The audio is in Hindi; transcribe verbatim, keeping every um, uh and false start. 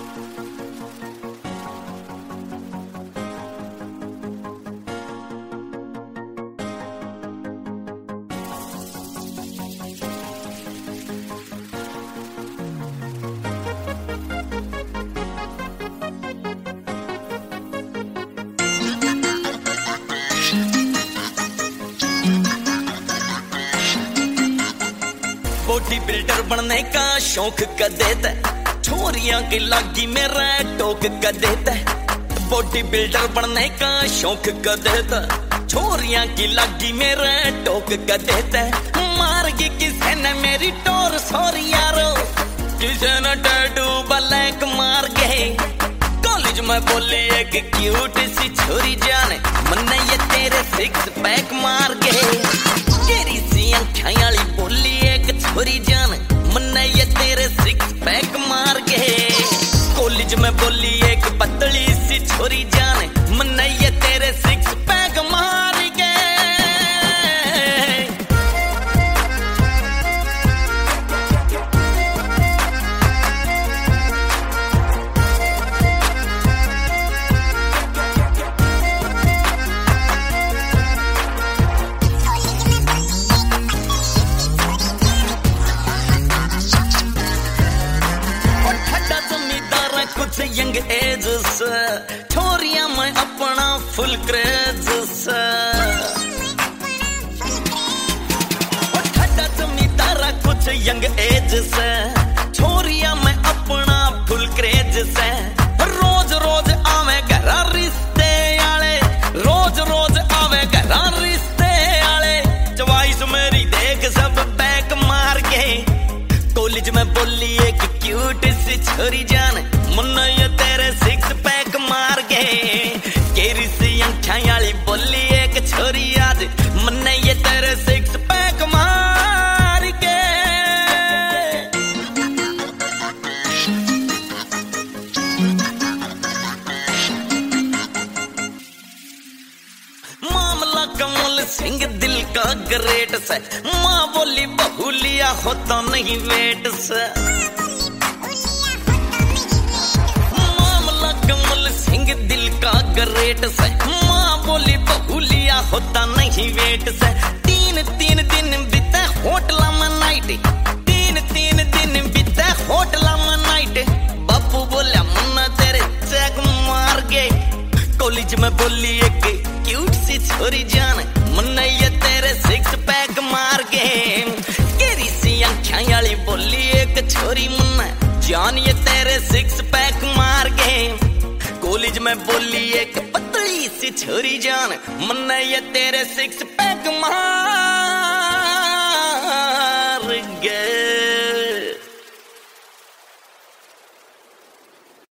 बॉडी बिल्डर बनने का शौक कर देता, छोरियां की लागी मेरा टोक कर देता। बॉडी बिल्डर बनने का शौक कर देता, छोरियां की लागी मेरा टोक कर देता। मार गई किसी ने मेरी टोर सॉरी यारो, किसी ने टैटू ब्लैक मार गए। कॉलेज में बोली एक क्यूट सी छोरी जाने, मन्ने ये तेरे सिक्स पैक मार गए। तेरी सी आंखें वाली बोली एक छोरी जान, मन्ने ये तेरे सिक्स पैक मार गए। कॉलेज में बोली एक पतली सी छोरी जान, मन्ने ये तेरे सिक्स पैक मार गए। यंग एज से छोरियां में अपना फुल क्रेज से, ठंडा जमींदारा कुछ यंग एज से, छोरियां में अपना फुल क्रेज से। रोज रोज आवे घरा रिश्ते आले, रोज रोज आवे घरा रिश्ते आले। चवाइस मेरी देख सब बैक मार गए। कॉलेज में बोली एक क्यूट सी छोरी जान, मुन्ना ये तेरे सिक्स पैक मार गए। केरी सी आंखें वाली बोली एक छोरी आज, मुन्ना ये तेरे सिक्स पैक मार गए। मामला कमल सिंह दिल का ग्रेट से, माँ बोली बहू लिया होता नहीं वेट से। दिल का ग्रेट से, माँ बोली बहू लिया होता नहीं वेट से। तीन तीन दिन बीते होटल में नाइट, तीन तीन दिन बीते होटल में नाइट। बापू बोला मुन्ना तेरे चेक मार गए। कॉलेज में बोली एक क्यूट सी छोरी जान, मुन्ना ये तेरे सिक्स पैक मार गए। केरी सी आंखें वाली बोली एक छोरी, मुन्ना जान ये तेरे सिक्स पैक मार गए। कॉलेज में बोली एक पतली सी छोरी जान, मन्ने ये तेरे सिक्स पैक मार